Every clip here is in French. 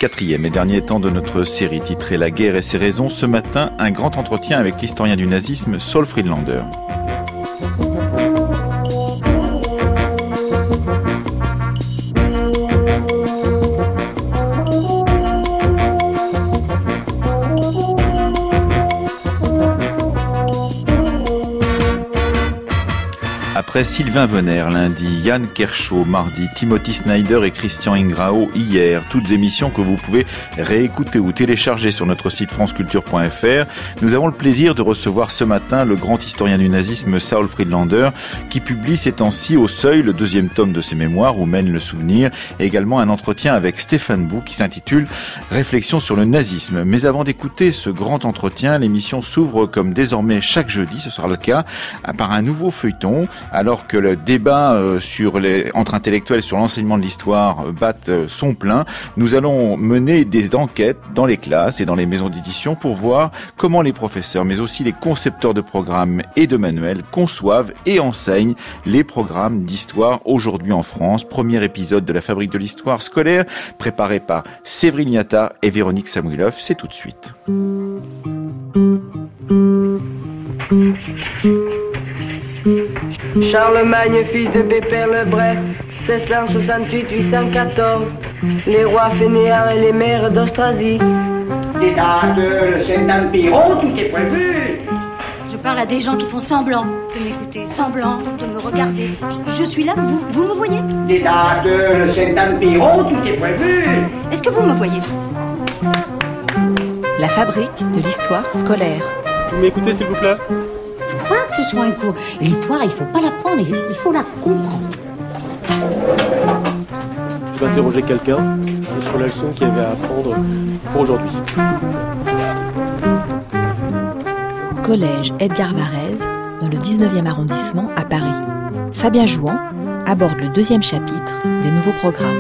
4e et dernier temps de notre série titrée La guerre et ses raisons. Ce matin, un grand entretien avec l'historien du nazisme Saul Friedlander. Après Sylvain Venner lundi, Yann Kershaw mardi, Timothy Snyder et Christian Ingrao hier, toutes émissions que vous pouvez réécouter ou télécharger sur notre site franceculture.fr. Nous avons le plaisir de recevoir ce matin le grand historien du nazisme Saul Friedlander qui publie ces temps-ci au Seuil le 2e tome de ses mémoires où mène le souvenir et également un entretien avec Stéphane Bou qui s'intitule Réflexion sur le nazisme. Mais avant d'écouter ce grand entretien, l'émission s'ouvre comme désormais chaque jeudi, ce sera le cas, par un nouveau feuilleton. Alors que le débat entre intellectuels sur l'enseignement de l'histoire batte son plein, nous allons mener des enquêtes dans les classes et dans les maisons d'édition pour voir comment les professeurs, mais aussi les concepteurs de programmes et de manuels conçoivent et enseignent les programmes d'histoire aujourd'hui en France. Premier épisode de la Fabrique de l'histoire scolaire, préparé par Séverine Niata et Véronique Samuilov. C'est tout de suite. Charlemagne, fils de Pépère le Bref, 768-814, les rois fainéants et les mères d'Austrasie. Les dates, le Saint-Empire, oh, tout est prévu. Je parle à des gens qui font semblant de m'écouter, semblant de me regarder. Je suis là, vous me voyez? Les dates, le Saint-Empire, oh, tout est prévu. Est-ce que vous me voyez? La Fabrique de l'histoire scolaire. Vous m'écoutez s'il vous plaît? Faut pas que ce soit un cours. L'histoire, il faut pas l'apprendre, il faut la comprendre. Je vais interroger quelqu'un sur la leçon qu'il y avait à apprendre pour aujourd'hui. Collège Edgar Varèse, dans le 19e arrondissement à Paris. Fabien Jouan aborde le 2e chapitre des nouveaux programmes.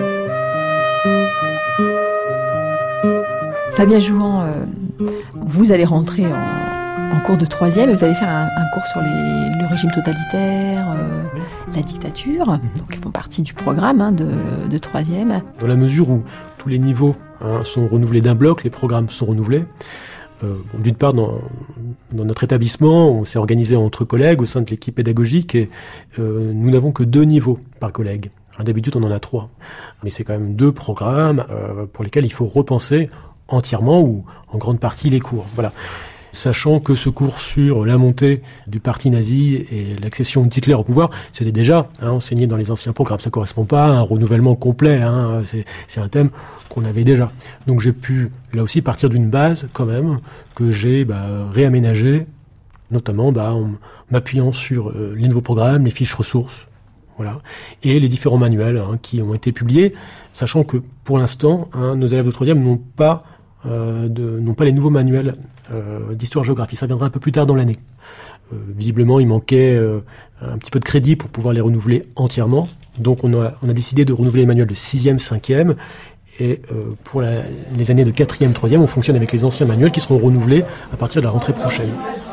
Fabien Jouan, vous allez rentrer en cours de 3e et vous allez faire un cours sur le régime totalitaire, la dictature, donc ils font partie du programme de 3e. Dans la mesure où tous les niveaux sont renouvelés d'un bloc, les programmes sont renouvelés, d'une part dans notre établissement, on s'est organisé entre collègues au sein de l'équipe pédagogique et nous n'avons que 2 niveaux par collègue. D'habitude on en a 3, mais c'est quand même 2 programmes pour lesquels il faut repenser entièrement ou en grande partie les cours. Voilà. Sachant que ce cours sur la montée du parti nazi et l'accession d'Hitler au pouvoir, c'était déjà enseigné dans les anciens programmes. Ça ne correspond pas à un renouvellement complet, c'est un thème qu'on avait déjà. Donc j'ai pu, là aussi, partir d'une base quand même, que j'ai réaménagée, notamment en m'appuyant sur les nouveaux programmes, les fiches ressources, voilà, et les différents manuels qui ont été publiés, sachant que pour l'instant, nos élèves de 3e n'ont pas les nouveaux manuels d'histoire-géographie. Ça viendra un peu plus tard dans l'année. Visiblement, il manquait un petit peu de crédit pour pouvoir les renouveler entièrement. Donc, on a décidé de renouveler les manuels de 6e, 5e. Et pour les années de 4e, 3e, on fonctionne avec les anciens manuels qui seront renouvelés à partir de la rentrée prochaine.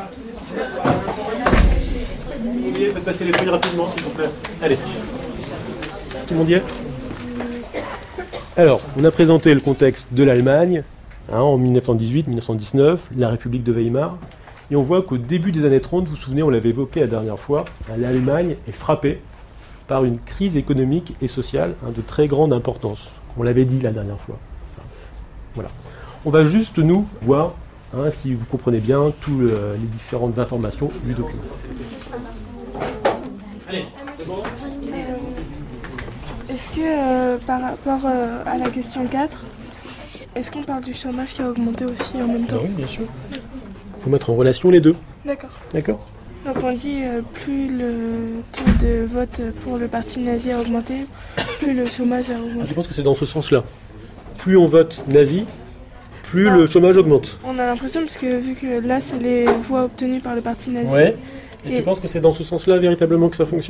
Faites passer les feuilles rapidement, s'il vous plaît. Allez. Tout le monde y est ? Alors, on a présenté le contexte de l'Allemagne, en 1918-1919, la République de Weimar, et on voit qu'au début des années 30, vous vous souvenez, on l'avait évoqué la dernière fois, l'Allemagne est frappée par une crise économique et sociale de très grande importance. On l'avait dit la dernière fois. Voilà. On va juste, nous, voir, si vous comprenez bien, toutes les différentes informations du document. Allez, c'est bon ? Est-ce que par rapport à la question 4, est-ce qu'on parle du chômage qui a augmenté aussi en même temps ? Oui, bien sûr. Il faut mettre en relation les deux. D'accord. Donc on dit plus le taux de vote pour le parti nazi a augmenté, plus le chômage a augmenté. Tu penses que c'est dans ce sens-là ? Plus on vote nazi, plus le chômage augmente. On a l'impression, parce que vu que là c'est les voix obtenues par le parti nazi. Ouais. Et tu penses que c'est dans ce sens-là véritablement que ça fonctionne ?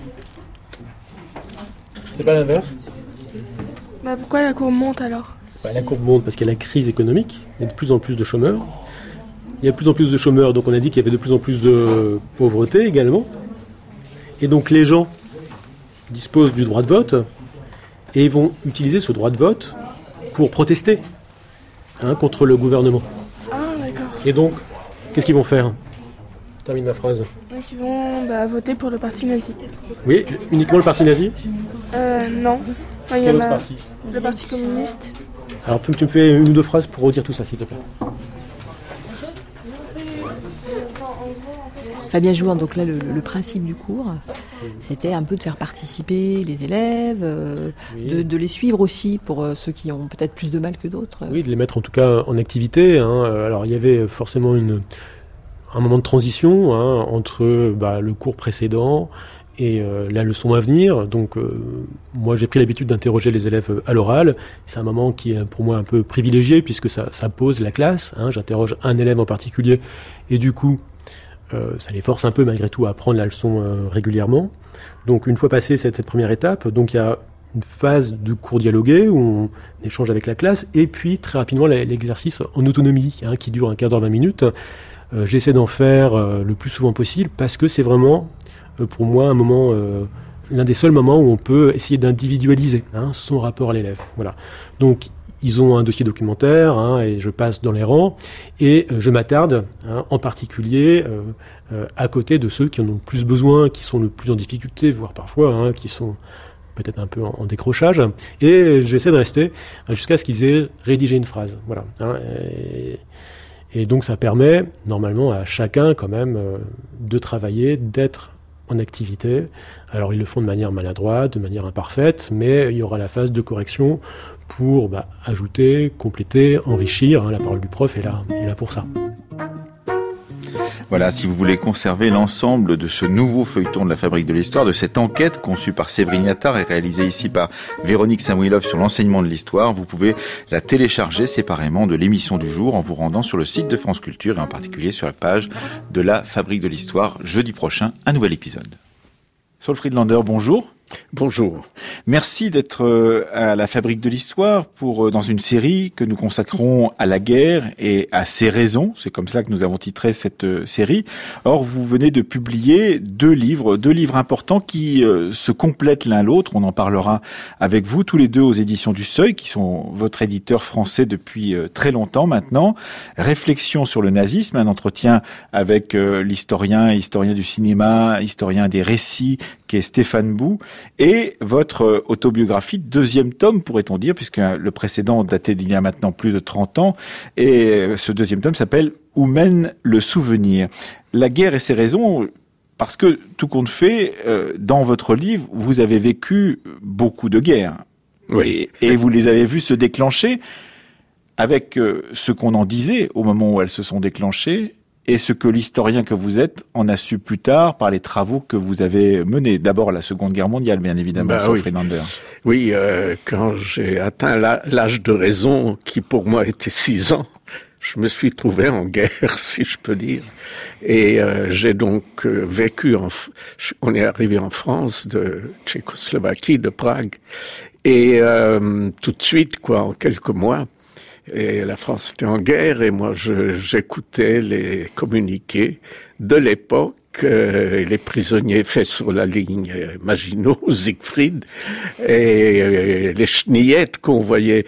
C'est pas l'inverse ? Pourquoi la courbe monte alors ? La courbe monte parce qu'il y a la crise économique, il y a de plus en plus de chômeurs. Il y a de plus en plus de chômeurs, donc on a dit qu'il y avait de plus en plus de pauvreté également. Et donc les gens disposent du droit de vote et vont utiliser ce droit de vote pour protester contre le gouvernement. Ah, d'accord. Et donc, qu'est-ce qu'ils vont faire ? Termine ma phrase. Donc ils vont voter pour le parti nazi. Oui, uniquement le parti nazi ? Non. Il y Quel en autre a parti ? le parti communiste. Alors, tu me fais une ou deux phrases pour redire tout ça, s'il te plaît. Fabien Jouan, donc là, le principe du cours, c'était un peu de faire participer les élèves, de les suivre aussi pour ceux qui ont peut-être plus de mal que d'autres. Oui, de les mettre en tout cas en activité. Alors, il y avait forcément un moment de transition entre le cours précédent et la leçon à venir. Donc, moi, j'ai pris l'habitude d'interroger les élèves à l'oral. C'est un moment qui est pour moi un peu privilégié puisque ça pose la classe. J'interroge un élève en particulier et du coup, ça les force un peu malgré tout à apprendre la leçon régulièrement. Donc, une fois passée cette première étape, donc il y a une phase de cours dialogué où on échange avec la classe et puis très rapidement l'exercice en autonomie qui dure un quart d'heure, 20 minutes. J'essaie d'en faire le plus souvent possible parce que c'est vraiment pour moi un moment, l'un des seuls moments où on peut essayer d'individualiser son rapport à l'élève. Voilà. Donc ils ont un dossier documentaire et je passe dans les rangs et je m'attarde en particulier à côté de ceux qui en ont le plus besoin, qui sont le plus en difficulté, voire parfois qui sont peut-être un peu en décrochage, et j'essaie de rester jusqu'à ce qu'ils aient rédigé une phrase. Voilà. Et donc ça permet normalement à chacun quand même de travailler, d'être en activité. Alors ils le font de manière maladroite, de manière imparfaite, mais il y aura la phase de correction pour ajouter, compléter, enrichir. La parole du prof est là pour ça. Voilà, si vous voulez conserver l'ensemble de ce nouveau feuilleton de la Fabrique de l'Histoire, de cette enquête conçue par Séverine Attard et réalisée ici par Véronique Samuilov sur l'enseignement de l'histoire, vous pouvez la télécharger séparément de l'émission du jour en vous rendant sur le site de France Culture et en particulier sur la page de la Fabrique de l'Histoire. Jeudi prochain, un nouvel épisode. Saul Friedlander, bonjour. Bonjour. Merci d'être à la Fabrique de l'Histoire dans une série que nous consacrons à la guerre et à ses raisons. C'est comme ça que nous avons titré cette série. Or, vous venez de publier deux livres importants qui se complètent l'un l'autre. On en parlera avec vous tous les deux aux éditions du Seuil, qui sont votre éditeur français depuis très longtemps maintenant. Réflexion sur le nazisme, un entretien avec l'historien du cinéma, historien des récits, qui est Stéphane Bou, et votre autobiographie, deuxième tome, pourrait-on dire, puisque le précédent datait d'il y a maintenant plus de 30 ans, et ce deuxième tome s'appelle « Où mène le souvenir ?» La guerre et ses raisons, parce que tout compte fait, dans votre livre, vous avez vécu beaucoup de guerres. Oui. Et vous les avez vues se déclencher avec ce qu'on en disait au moment où elles se sont déclenchées, et ce que l'historien que vous êtes en a su plus tard par les travaux que vous avez menés. D'abord la Seconde Guerre mondiale, bien évidemment, Oui. Friedlander. Oui, quand j'ai atteint l'âge de raison, qui pour moi était 6 ans, je me suis trouvé en guerre, si je peux dire. Et j'ai donc vécu, on est arrivé en France, de Tchécoslovaquie, de Prague. Et tout de suite, en quelques mois, et la France était en guerre et moi j'écoutais les communiqués de l'époque, les prisonniers faits sur la ligne Maginot, Siegfried, et les chenillettes qu'on voyait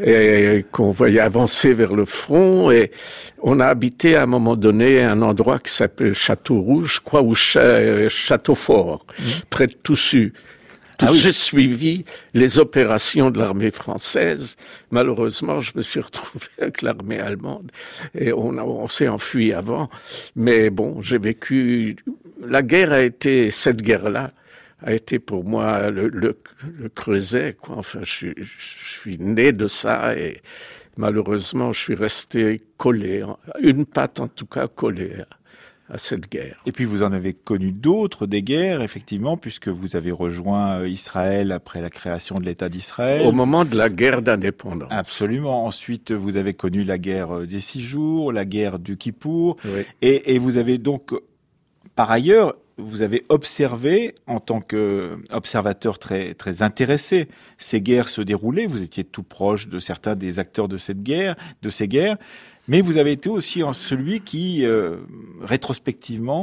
avancer vers le front. Et on a habité à un moment donné un endroit qui s'appelle Château Rouge, je crois, ou Château Fort, près de Toussus. J'ai suivi les opérations de l'armée française. Malheureusement, je me suis retrouvé avec l'armée allemande et on s'est enfui avant. Mais bon, j'ai vécu... La guerre cette guerre-là a été pour moi le creuset, quoi. Enfin, je suis né de ça et malheureusement, je suis resté collé, une patte en tout cas collée à cette guerre. Et puis vous en avez connu d'autres, des guerres, effectivement, puisque vous avez rejoint Israël après la création de l'État d'Israël. Au moment de la guerre d'indépendance. Absolument. Ensuite, vous avez connu la guerre des 6 jours, la guerre du Kippour. Oui. Et vous avez donc, par ailleurs, vous avez observé, en tant qu'observateur très, très intéressé, ces guerres se dérouler. Vous étiez tout proche de certains des acteurs de ces guerres. Mais vous avez été aussi celui qui, rétrospectivement,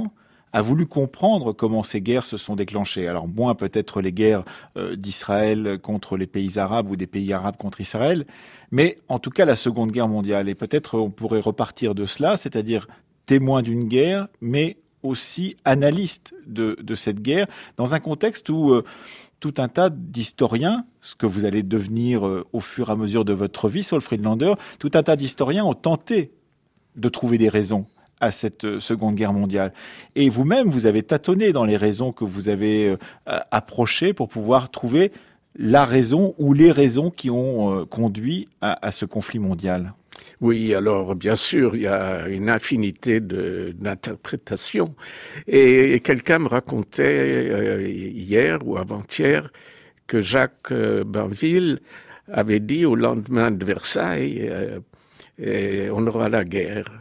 a voulu comprendre comment ces guerres se sont déclenchées. Alors moins peut-être les guerres d'Israël contre les pays arabes ou des pays arabes contre Israël, mais en tout cas la Seconde Guerre mondiale. Et peut-être on pourrait repartir de cela, c'est-à-dire témoin d'une guerre, mais aussi analyste de cette guerre, dans un contexte où tout un tas d'historiens, ce que vous allez devenir au fur et à mesure de votre vie, Saul Friedlander, tout un tas d'historiens ont tenté de trouver des raisons à cette Seconde Guerre mondiale. Et vous-même, vous avez tâtonné dans les raisons que vous avez approchées pour pouvoir trouver la raison ou les raisons qui ont conduit à ce conflit mondial. Oui, alors bien sûr, il y a une infinité d'interprétations. Et quelqu'un me racontait hier ou avant-hier que Jacques Bainville avait dit au lendemain de Versailles on aura la guerre.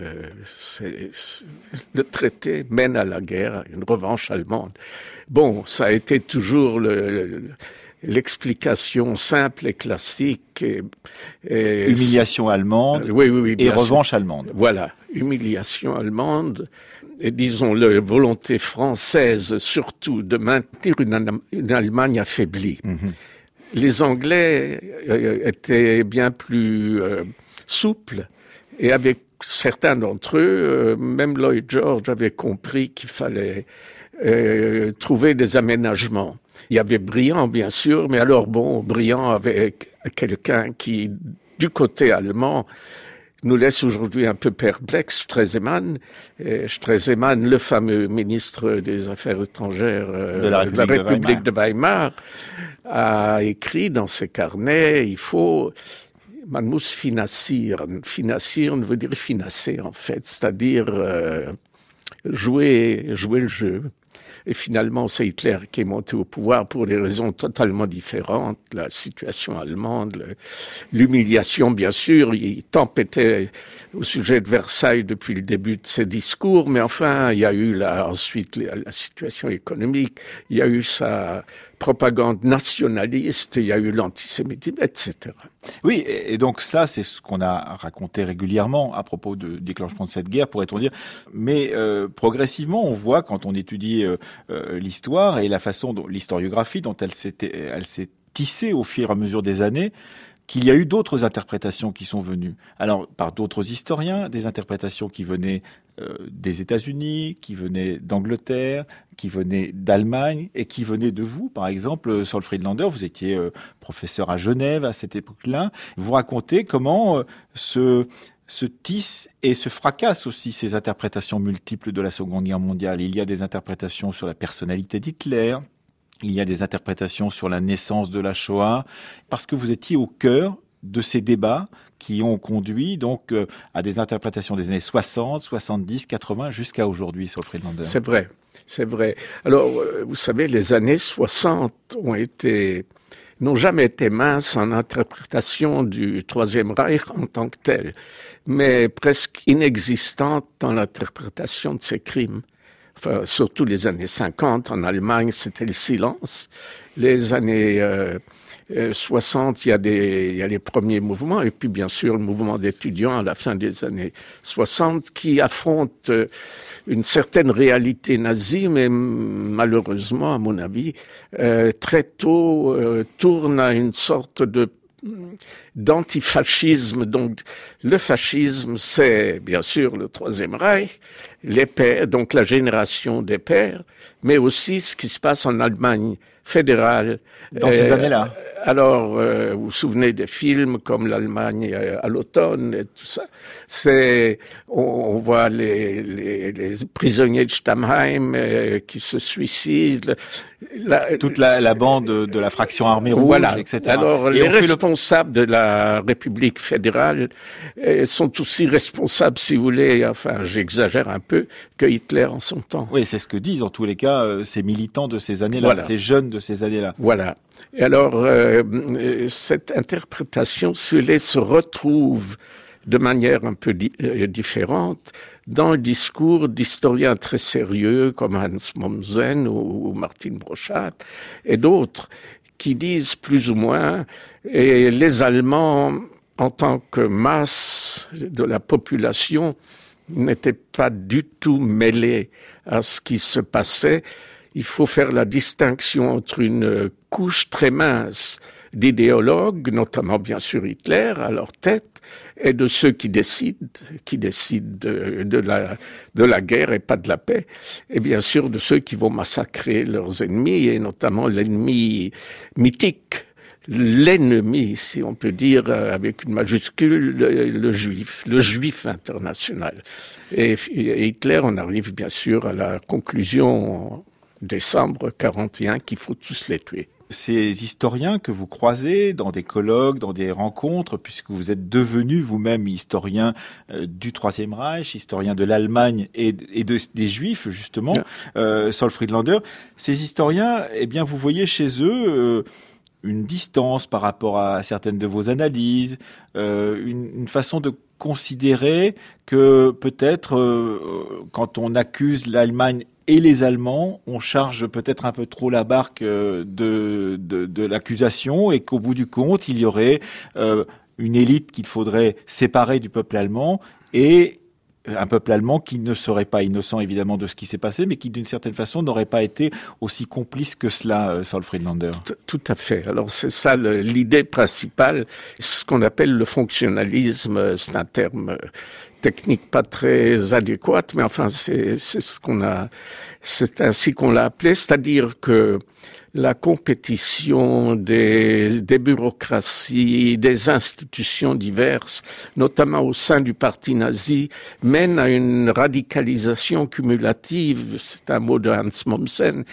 Le traité mène à la guerre, à une revanche allemande. Bon, ça a été toujours l'explication simple et classique. Humiliation allemande oui, et revanche allemande. Voilà, humiliation allemande et disons-le, volonté française surtout de maintenir une Allemagne affaiblie. Les Anglais étaient bien plus souples et avec certains d'entre eux, même Lloyd George avait compris qu'il fallait trouver des aménagements. Il y avait Briand, bien sûr, mais alors Briand avait quelqu'un qui, du côté allemand, nous laisse aujourd'hui un peu perplexes, Stresemann. Stresemann, le fameux ministre des Affaires étrangères de la République de Weimar, a écrit dans ses carnets, man muss finanzieren. Finanzieren veut dire financer, en fait, c'est-à-dire jouer le jeu. Et finalement, c'est Hitler qui est monté au pouvoir pour des raisons totalement différentes. La situation allemande, l'humiliation, bien sûr. Il tempêtait au sujet de Versailles depuis le début de ses discours. Mais enfin, il y a eu ensuite la situation économique. Il y a eu sa propagande nationaliste. Il y a eu l'antisémitisme, etc. Oui, et donc ça, c'est ce qu'on a raconté régulièrement à propos du déclenchement de cette guerre, pourrait-on dire. Mais progressivement, on voit, quand on étudie l'histoire et la façon dont l'historiographie dont elle s'est tissée au fur et à mesure des années, qu'il y a eu d'autres interprétations qui sont venues. Alors, par d'autres historiens, des interprétations qui venaient des États-Unis, qui venaient d'Angleterre, qui venaient d'Allemagne et qui venaient de vous. Par exemple, Saul Friedlander, vous étiez professeur à Genève à cette époque-là. Vous racontez comment se tissent et se fracassent aussi ces interprétations multiples de la Seconde Guerre mondiale. Il y a des interprétations sur la personnalité d'Hitler, il y a des interprétations sur la naissance de la Shoah, parce que vous étiez au cœur de ces débats qui ont conduit donc à des interprétations des années 60, 70, 80 jusqu'à aujourd'hui, Saul Friedlander. C'est vrai. Alors, vous savez, les années 60 n'ont jamais été minces en interprétation du Troisième Reich en tant que tel, mais presque inexistantes dans l'interprétation de ses crimes. Enfin, surtout les années 50, en Allemagne, c'était le silence. Les années 60, il y a les premiers mouvements, et puis bien sûr le mouvement d'étudiants à la fin des années 60 qui affronte une certaine réalité nazie, mais malheureusement, à mon avis, très tôt tourne à une sorte d'antifascisme. Donc, le fascisme, c'est bien sûr le Troisième Reich, les pères, donc la génération des pères, mais aussi ce qui se passe en Allemagne fédérale. Dans ces années-là. Alors, vous vous souvenez des films comme l'Allemagne à l'automne et tout ça. On voit les prisonniers de Stammheim qui se suicident. Toute la bande de la fraction armée rouge, voilà. etc. Alors, les responsables de la République fédérale sont aussi responsables, si vous voulez, enfin, j'exagère un peu, que Hitler en son temps. Oui, c'est ce que disent, en tous les cas, ces militants de ces années-là, voilà. Ces jeunes de ces années-là. Voilà. Et alors, cette interprétation se retrouve de manière un peu différente dans le discours d'historiens très sérieux comme Hans Mommsen ou Martin Broszat et d'autres qui disent plus ou moins les Allemands en tant que masse de la population n'étaient pas du tout mêlés à ce qui se passait. Il faut faire la distinction entre une couche très mince d'idéologues, notamment bien sûr Hitler à leur tête, et de ceux qui décident de la guerre et pas de la paix, et bien sûr de ceux qui vont massacrer leurs ennemis, et notamment l'ennemi mythique, l'ennemi, si on peut dire, avec une majuscule, le juif international. Et Hitler, on arrive bien sûr à la conclusion en décembre 1941 qu'il faut tous les tuer. Ces historiens que vous croisez dans des colloques, dans des rencontres, puisque vous êtes devenu vous-même historien du Troisième Reich, historien de l'Allemagne et des Juifs, justement, Saul Friedlander, ces historiens, eh bien, vous voyez chez eux une distance par rapport à certaines de vos analyses, une façon de considérer que peut-être quand on accuse l'Allemagne et les Allemands, on charge peut-être un peu trop la barque de l'accusation et qu'au bout du compte, il y aurait une élite qu'il faudrait séparer du peuple allemand et un peuple allemand qui ne serait pas innocent évidemment de ce qui s'est passé, mais qui d'une certaine façon n'aurait pas été aussi complice que cela, Saul Friedlander. Tout à fait. Alors c'est ça l'idée principale, ce qu'on appelle le fonctionnalisme, c'est un terme technique pas très adéquate, mais enfin c'est ainsi qu'on l'a appelé, c'est-à-dire que la compétition des bureaucraties, des institutions diverses, notamment au sein du parti nazi, mène à une radicalisation cumulative, c'est un mot de Hans Mommsen,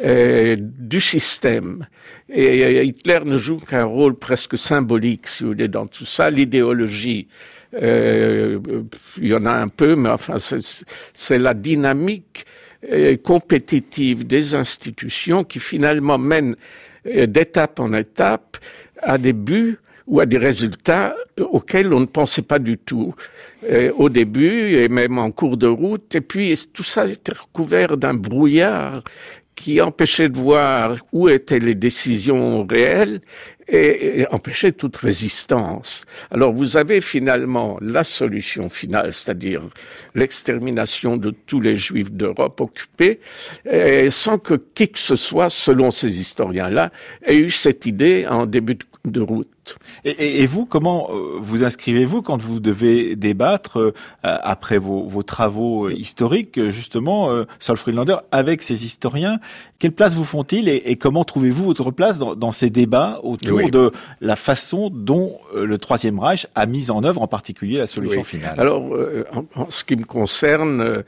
du système. Et Hitler ne joue qu'un rôle presque symbolique, si vous voulez, dans tout ça. L'idéologie, il y en a un peu, mais enfin c'est la dynamique compétitive des institutions qui finalement mènent d'étape en étape à des buts ou à des résultats auxquels on ne pensait pas du tout au début et même en cours de route. Et puis tout ça était recouvert d'un brouillard qui empêchait de voir où étaient les décisions réelles et empêchait toute résistance. Alors vous avez finalement la solution finale, c'est-à-dire l'extermination de tous les Juifs d'Europe occupés, sans que qui que ce soit, selon ces historiens-là, ait eu cette idée en début de route. Et vous, comment vous inscrivez-vous quand vous devez débattre après vos travaux historiques, justement, Saul Friedlander, avec ces historiens? Quelle place vous font-ils et comment trouvez-vous votre place dans ces débats autour de la façon dont le Troisième Reich a mis en œuvre, en particulier, la solution finale? Alors, en ce qui me concerne,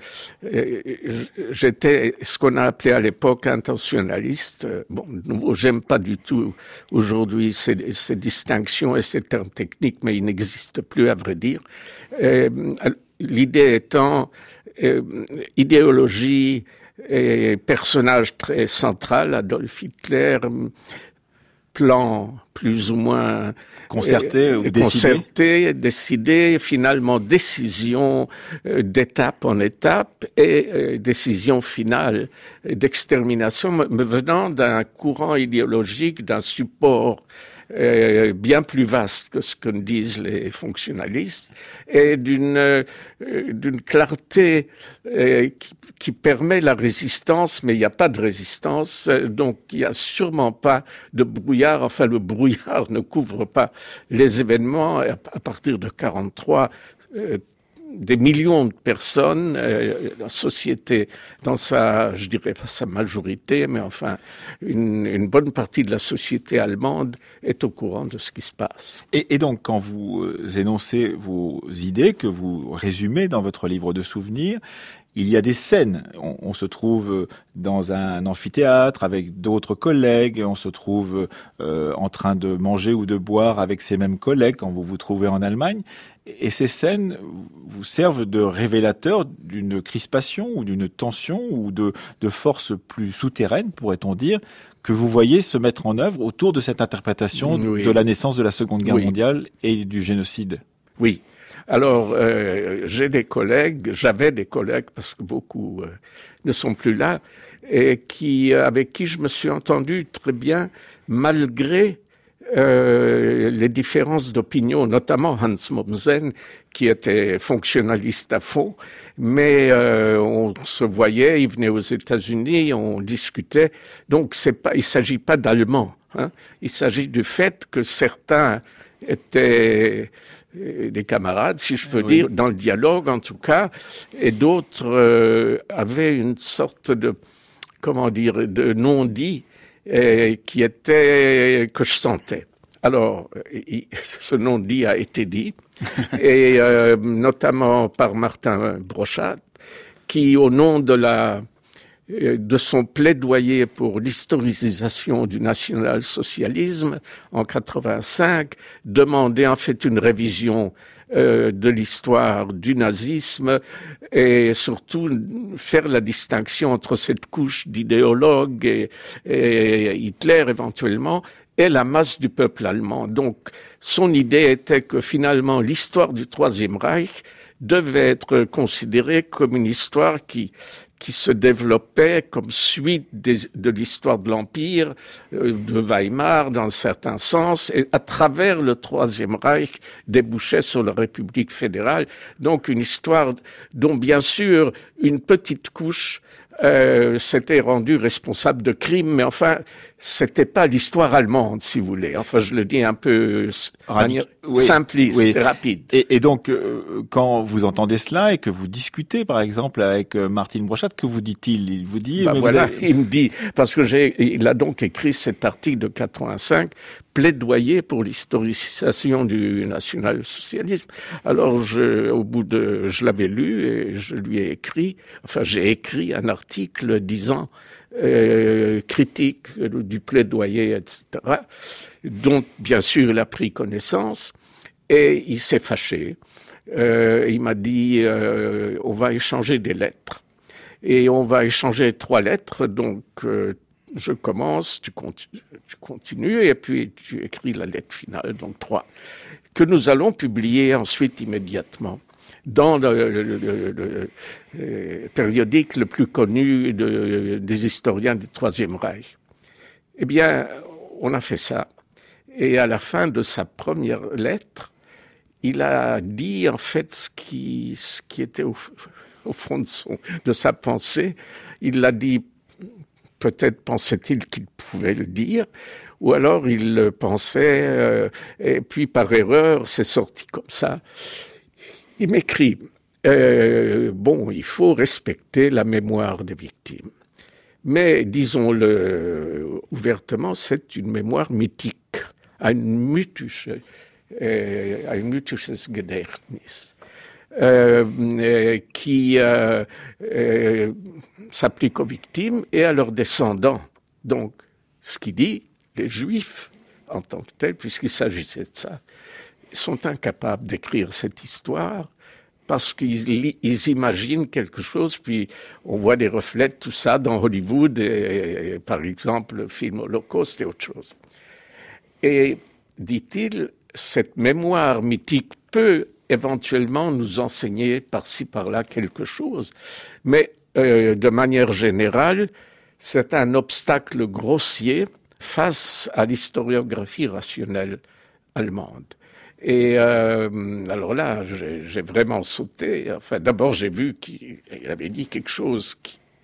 j'étais ce qu'on a appelé à l'époque intentionnaliste. Bon, de nouveau, j'aime pas du tout aujourd'hui ces distinctions et ces termes techniques, mais ils n'existent plus, à vrai dire. L'idée étant idéologie et personnage très central, Adolf Hitler, plan plus ou moins concerté ou décidé, finalement décision d'étape en étape et décision finale d'extermination me venant d'un courant idéologique, d'un support bien plus vaste que ce que disent les fonctionnalistes et d'une clarté qui permet la résistance, mais il n'y a pas de résistance, donc il n'y a sûrement pas de brouillard. Enfin, le brouillard ne couvre pas les événements. À partir de 1943, des millions de personnes, la société dans je dirais pas sa majorité, mais enfin une bonne partie de la société allemande est au courant de ce qui se passe. Et donc quand vous énoncez vos idées que vous résumez dans votre livre de souvenirs, il y a des scènes. On se trouve dans un amphithéâtre avec d'autres collègues. On se trouve en train de manger ou de boire avec ces mêmes collègues quand vous vous trouvez en Allemagne. Et ces scènes vous servent de révélateurs d'une crispation ou d'une tension ou de forces plus souterraines, pourrait-on dire, que vous voyez se mettre en œuvre autour de cette interprétation de la naissance de la Seconde Guerre mondiale et du génocide. Oui. Alors, j'avais des collègues, parce que beaucoup ne sont plus là, et avec qui je me suis entendu très bien, malgré les différences d'opinion, notamment Hans Mommsen, qui était fonctionnaliste à fond, mais on se voyait, il venait aux États-Unis, on discutait. Donc il s'agit pas d'Allemands, hein. Il s'agit du fait que certains étaient des camarades, si je peux dire, dans le dialogue en tout cas, et d'autres avaient une sorte de, de non-dit qui était que je sentais. Alors, ce non-dit a été dit, et notamment par Martin Brochat, qui, au nom de son plaidoyer pour l'historisation du national-socialisme en 85, demandait en fait une révision de l'histoire du nazisme et surtout faire la distinction entre cette couche d'idéologues et Hitler éventuellement et la masse du peuple allemand. Donc, son idée était que finalement l'histoire du Troisième Reich devait être considérée comme une histoire qui se développait comme suite de l'histoire de l'Empire, de Weimar, dans un certain sens, et à travers le Troisième Reich, débouchait sur la République fédérale. Donc une histoire dont, bien sûr, une petite couche s'était rendue responsable de crimes, mais enfin, c'était pas l'histoire allemande, si vous voulez. Enfin, je le dis un peu simpliste et rapide. Et donc, quand vous entendez cela et que vous discutez, par exemple, avec Martin Brochat, que vous dit-il? Il vous dit... il me dit, parce que il a donc écrit cet article de 85, plaidoyer pour l'historisation du national-socialisme. Alors, je l'avais lu et je lui ai écrit, j'ai écrit un article disant critique du plaidoyer, etc., dont, bien sûr, il a pris connaissance et il s'est fâché. Il m'a dit, on va échanger des lettres. Et on va échanger 3 lettres, donc je commence, tu continues, et puis tu écris la lettre finale, donc 3, que nous allons publier ensuite immédiatement dans le périodique le plus connu des historiens du Troisième Reich. Eh bien, on a fait ça. Et à la fin de sa première lettre, il a dit en fait ce qui était au fond de sa pensée. Il l'a dit, peut-être pensait-il qu'il pouvait le dire, ou alors il le pensait, et puis par erreur, c'est sorti comme ça. Il m'écrit, il faut respecter la mémoire des victimes. Mais, disons-le ouvertement, c'est une mémoire mythique, ein mythisches Gedächtnis, qui s'applique aux victimes et à leurs descendants. Donc, ce qu'il dit, les Juifs, en tant que tels, puisqu'il s'agissait de ça, sont incapables d'écrire cette histoire parce qu'ils imaginent quelque chose, puis on voit des reflets de tout ça dans Hollywood, et par exemple, le film Holocauste et autre chose. Et, dit-il, cette mémoire mythique peut éventuellement nous enseigner par-ci, par-là quelque chose, mais de manière générale, c'est un obstacle grossier face à l'historiographie rationnelle allemande. Et alors là, j'ai vraiment sauté. Enfin, d'abord, j'ai vu qu'il avait dit quelque chose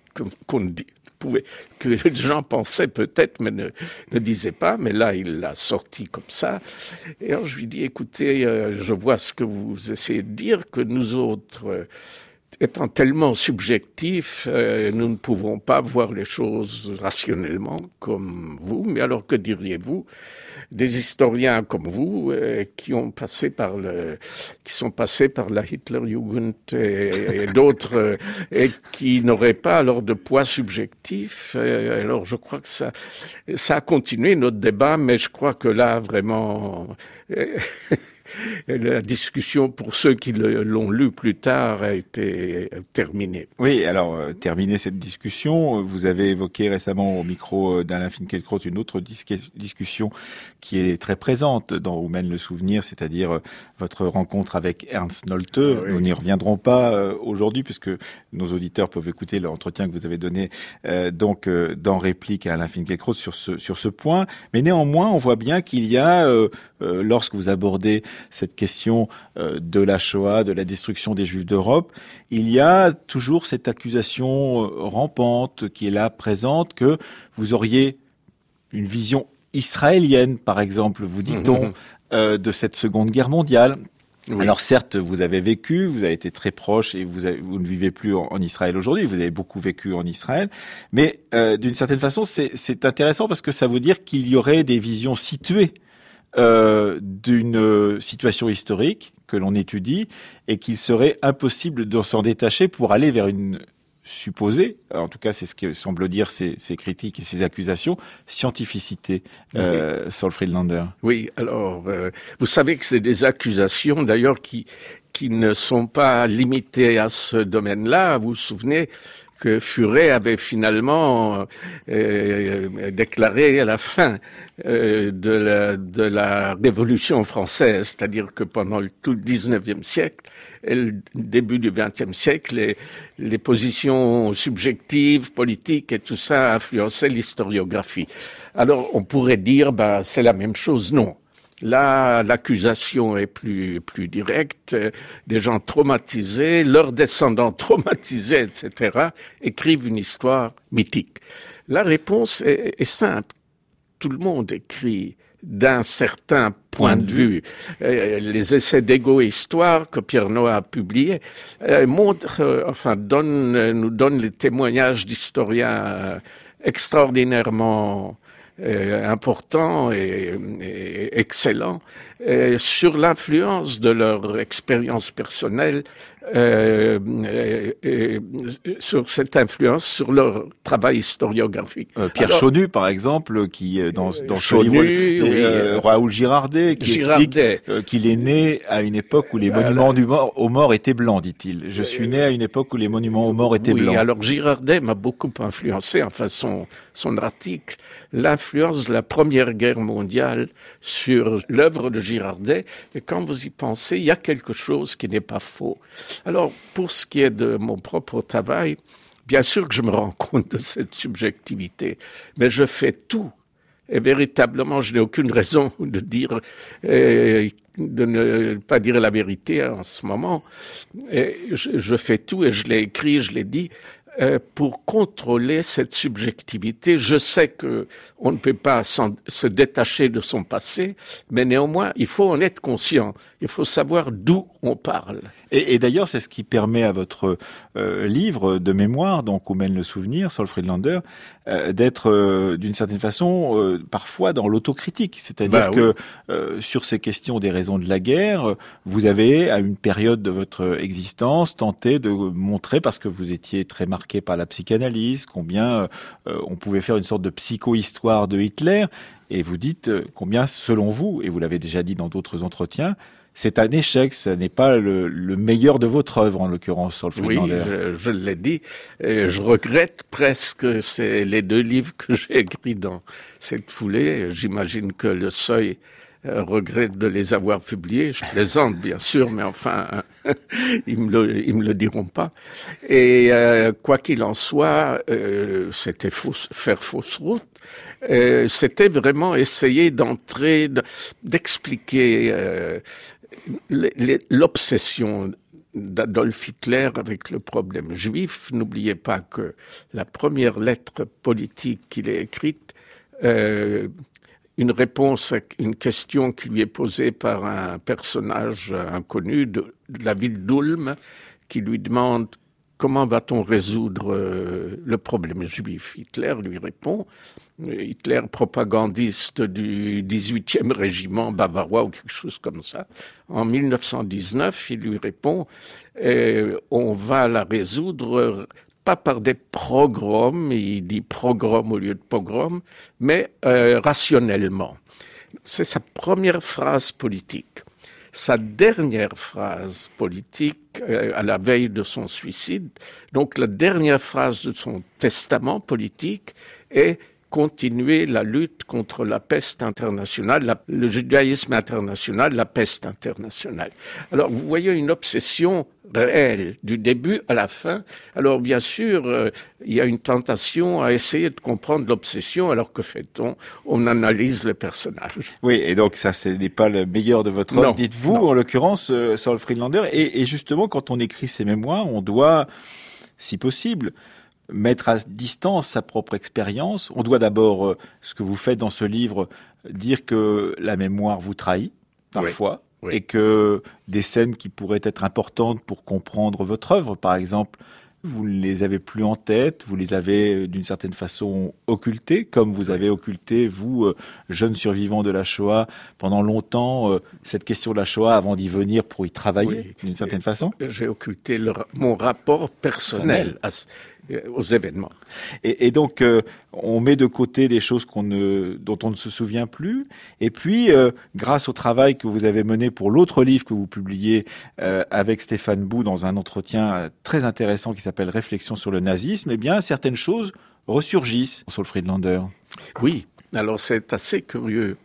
que les gens pensaient peut-être, mais ne disaient pas. Mais là, il l'a sorti comme ça. Et alors, je lui dis, écoutez, je vois ce que vous essayez de dire, que nous autres, étant tellement subjectifs, nous ne pouvons pas voir les choses rationnellement comme vous. Mais alors, que diriez-vous des historiens comme vous qui sont passés par la Hitlerjugend et d'autres et qui n'auraient pas alors de poids subjectif. Alors je crois que ça a continué notre débat, mais je crois que là vraiment la discussion, pour ceux qui l'ont lu plus tard, a été terminée. Oui, alors, terminer cette discussion, vous avez évoqué récemment au micro d'Alain Finkielkraut une autre discussion qui est très présente dans Où mène le souvenir, c'est-à-dire votre rencontre avec Ernst Nolte. Oui. Nous n'y reviendrons pas aujourd'hui, puisque nos auditeurs peuvent écouter l'entretien que vous avez donné dans Réplique à Alain Finkielkraut sur ce point. Mais néanmoins, on voit bien qu'il y a, lorsque vous abordez cette question de la Shoah, de la destruction des Juifs d'Europe, il y a toujours cette accusation rampante qui est là présente que vous auriez une vision israélienne, par exemple, vous dit-on, de cette Seconde Guerre mondiale. Oui. Alors certes, vous avez vécu, vous avez été très proche et vous ne vivez plus en Israël aujourd'hui, vous avez beaucoup vécu en Israël, mais d'une certaine façon, c'est intéressant parce que ça veut dire qu'il y aurait des visions situées d'une situation historique que l'on étudie et qu'il serait impossible de s'en détacher pour aller vers une supposée, en tout cas c'est ce que semblent dire ces critiques et ces accusations, scientificité, Saul Friedlander. Oui, alors vous savez que c'est des accusations d'ailleurs qui ne sont pas limitées à ce domaine-là. Vous vous souvenez que Furet avait finalement déclaré à la fin de la Révolution française, c'est-à-dire que pendant tout le 19e siècle et le début du 20e siècle, les positions subjectives, politiques et tout ça influençaient l'historiographie. Alors on pourrait dire, c'est la même chose, non. Là, l'accusation est plus directe. Des gens traumatisés, leurs descendants traumatisés, etc., écrivent une histoire mythique. La réponse est simple. Tout le monde écrit d'un certain point de vue. Les essais d'égo-histoire que Pierre Noah a publiés nous donnent les témoignages d'historiens extraordinairement important et excellent sur l'influence de leur expérience personnelle, sur cette influence sur leur travail historiographique. Pierre Chaunu, par exemple, qui dans Chaunu, ce livre, Raoul Girardet, qui explique qu'il est né à une époque où les monuments aux morts étaient blancs, dit-il. Je suis né à une époque où les monuments aux morts étaient blancs. Oui, alors Girardet m'a beaucoup influencé, enfin son article, l'influence de la Première Guerre mondiale sur l'œuvre de Girardet, et quand vous y pensez, il y a quelque chose qui n'est pas faux. Alors, pour ce qui est de mon propre travail, bien sûr que je me rends compte de cette subjectivité, mais je fais tout. Et véritablement, je n'ai aucune raison de ne pas dire la vérité en ce moment. Et je fais tout, et je l'ai écrit, je l'ai dit, pour contrôler cette subjectivité. Je sais que on ne peut pas se détacher de son passé, mais néanmoins, il faut en être conscient. Il faut savoir d'où on parle. Et d'ailleurs, c'est ce qui permet à votre livre de mémoire, donc Où mène le souvenir, Saul Friedlander, d'être d'une certaine façon parfois dans l'autocritique. C'est-à-dire que sur ces questions des raisons de la guerre, vous avez, à une période de votre existence, tenté de montrer, parce que vous étiez très marqué par la psychanalyse, combien on pouvait faire une sorte de psycho-histoire de Hitler, et vous dites combien, selon vous, et vous l'avez déjà dit dans d'autres entretiens, c'est un échec, ce n'est pas le meilleur de votre œuvre, en l'occurrence, Saul Friedlander. Oui, je l'ai dit, et je regrette presque, c'est les 2 livres que j'ai écrits dans cette foulée. J'imagine que le Seuil regrette de les avoir publiés. Je plaisante, bien sûr, mais enfin, ils me le diront pas. Et quoi qu'il en soit, c'était faire fausse route. C'était vraiment essayer d'expliquer l'obsession d'Adolf Hitler avec le problème juif. N'oubliez pas que la première lettre politique qu'il a écrite, une réponse à une question qui lui est posée par un personnage inconnu de la ville d'Ulm, qui lui demande comment va-t-on résoudre le problème juif. Hitler lui répond, Hitler propagandiste du 18e régiment bavarois ou quelque chose comme ça. En 1919, il lui répond, on va la résoudre pas par des pogroms, il dit pogrom au lieu de pogrom, mais rationnellement. C'est sa première phrase politique. sa dernière phrase politique à la veille de son suicide. Donc la dernière phrase de son testament politique est continuer la lutte contre la peste internationale, le judaïsme international, la peste internationale. Alors, vous voyez une obsession réelle, du début à la fin. Alors, bien sûr, il y a une tentation à essayer de comprendre l'obsession, alors que fait-on? On analyse le personnage. Oui, et donc ça, ce n'est pas le meilleur de votre œuvre, dites-vous, en l'occurrence, Saul Friedlander. Et justement, quand on écrit ses mémoires, on doit, si possible, mettre à distance sa propre expérience. On doit d'abord, ce que vous faites dans ce livre, dire que la mémoire vous trahit, parfois, oui. Et que des scènes qui pourraient être importantes pour comprendre votre œuvre, par exemple, vous ne les avez plus en tête, vous les avez d'une certaine façon occultées, comme vous avez occulté, vous, jeune survivant de la Shoah, pendant longtemps, cette question de la Shoah avant d'y venir pour y travailler, d'une certaine façon. J'ai occulté mon rapport personnel aux événements. Et donc, on met de côté des choses dont on ne se souvient plus. Et puis, grâce au travail que vous avez mené pour l'autre livre que vous publiez avec Stéphane Bou dans un entretien très intéressant qui s'appelle Réflexions sur le nazisme, eh bien, certaines choses ressurgissent, Saul Friedlander. Oui, alors c'est assez curieux.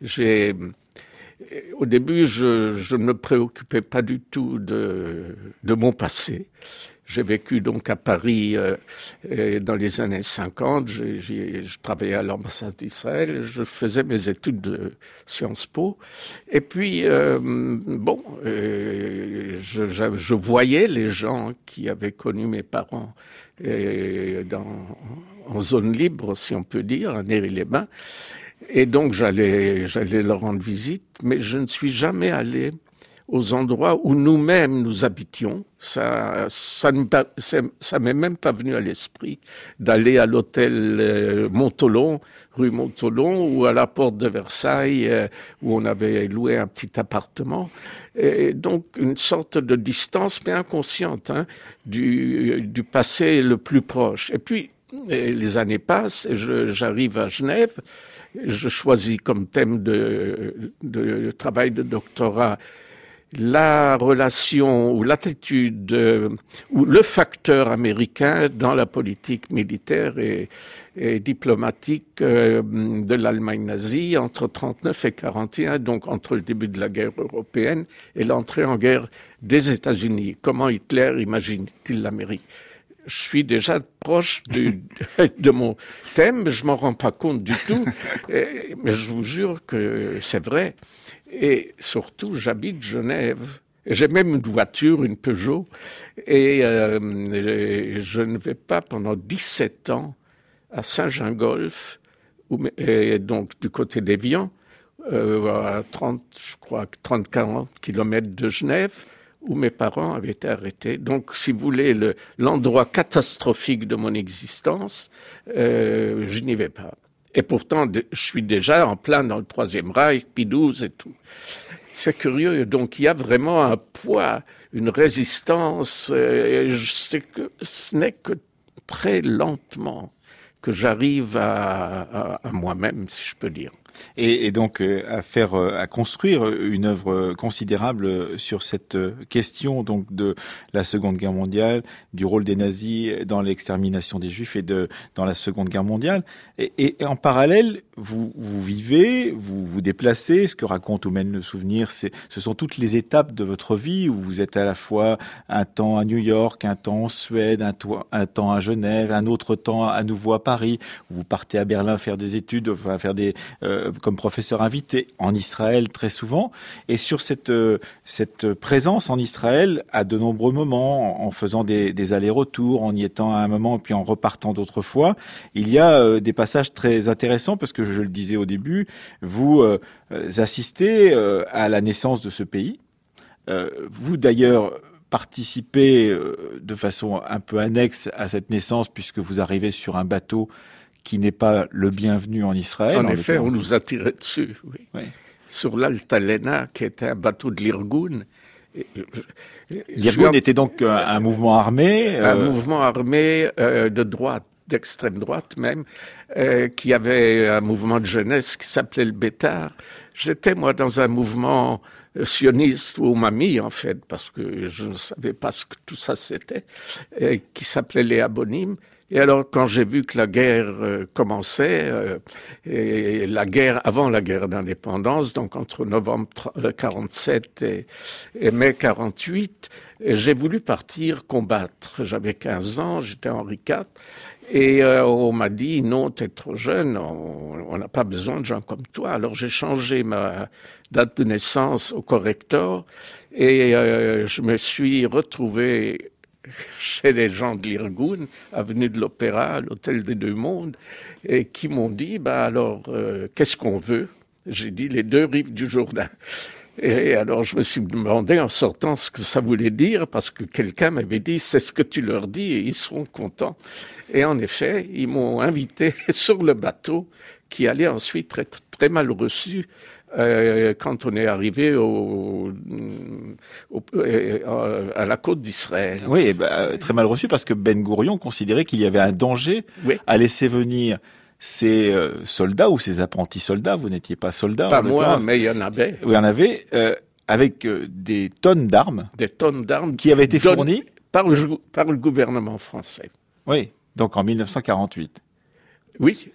Au début, je ne me préoccupais pas du tout de mon passé. J'ai vécu donc à Paris dans les années 50. Je travaillais à l'ambassade d'Israël. Je faisais mes études de Sciences Po. Et puis, je voyais les gens qui avaient connu mes parents en zone libre, si on peut dire, à Néry-les-Bains. Et donc, j'allais leur rendre visite, mais je ne suis jamais allé aux endroits où nous-mêmes nous habitions. Ça m'est même pas venu à l'esprit d'aller à l'hôtel Montholon, rue Montholon, ou à la porte de Versailles, où on avait loué un petit appartement. Et donc, une sorte de distance, mais inconsciente, du passé le plus proche. Et puis, les années passent, et j'arrive à Genève. Je choisis comme thème de travail de doctorat la relation ou l'attitude ou le facteur américain dans la politique militaire et diplomatique de l'Allemagne nazie entre 1939 et 1941, donc entre le début de la guerre européenne et l'entrée en guerre des États-Unis. Comment Hitler imagine-t-il l'Amérique? Je suis déjà proche de mon thème, mais je m'en rends pas compte du tout. Mais je vous jure que c'est vrai. Et surtout, j'habite Genève. J'ai même une voiture, une Peugeot. Et je ne vais pas pendant 17 ans à Saint-Gingolph, donc du côté d'Évian, à 30-40 kilomètres de Genève, où mes parents avaient été arrêtés. Donc, si vous voulez, l'endroit catastrophique de mon existence, je n'y vais pas. Et pourtant, je suis déjà en plein dans le Troisième Reich, Pie XII et tout. C'est curieux. Donc, il y a vraiment un poids, une résistance. Je sais que ce n'est que très lentement que j'arrive à moi-même, si je peux dire. Et donc à construire une œuvre considérable sur cette question donc de la Seconde Guerre mondiale, du rôle des nazis dans l'extermination des Juifs et dans la Seconde Guerre mondiale. Et en parallèle, vous vivez, vous vous déplacez. Ce que raconte ou mène le souvenir, ce sont toutes les étapes de votre vie où vous êtes à la fois un temps à New York, un temps en Suède, un temps à Genève, un autre temps à nouveau à Paris. Où vous partez à Berlin faire des études, enfin faire comme professeur invité en Israël très souvent, et sur cette présence en Israël à de nombreux moments, en faisant des allers-retours, en y étant à un moment puis en repartant d'autres fois, il y a des passages très intéressants parce que je le disais au début, vous assistez à la naissance de ce pays. Vous d'ailleurs participez de façon un peu annexe à cette naissance puisque vous arrivez sur un bateau qui n'est pas le bienvenu en Israël. En effet, on nous a tiré dessus, oui. Oui. Sur l'Altalena, qui était un bateau de l'Irgun. L'Irgun était donc un mouvement armé Un mouvement armé de droite, d'extrême droite même, qui avait un mouvement de jeunesse qui s'appelait le Bétard. J'étais, moi, dans un mouvement sioniste ou mamie, en fait, parce que je ne savais pas ce que tout ça c'était, qui s'appelait Léa Bonim. Et alors, quand j'ai vu que la guerre commençait, et la guerre avant la guerre d'indépendance, donc entre novembre 47 et mai 48, j'ai voulu partir combattre. J'avais 15 ans, j'étais Henri IV, et on m'a dit non, t'es trop jeune, on n'a pas besoin de gens comme toi. Alors j'ai changé ma date de naissance au corrector, et je me suis retrouvé chez les gens de l'Irgun, avenue de l'Opéra, à l'Hôtel des Deux Mondes, et qui m'ont dit, qu'est-ce qu'on veut? J'ai dit, les deux rives du Jourdain. Et alors, je me suis demandé en sortant ce que ça voulait dire, parce que quelqu'un m'avait dit, c'est ce que tu leur dis et ils seront contents. Et en effet, ils m'ont invité sur le bateau qui allait ensuite être très mal reçu quand on est arrivé à la côte d'Israël. Oui, très mal reçu parce que Ben Gourion considérait qu'il y avait un danger à laisser venir ces soldats ou ces apprentis soldats. Vous n'étiez pas soldat. Pas moi, mais il y en avait. Oui, il y en avait, avec des tonnes d'armes. Des tonnes d'armes. Qui avaient été fournies par le gouvernement français. Oui, donc en 1948. Oui,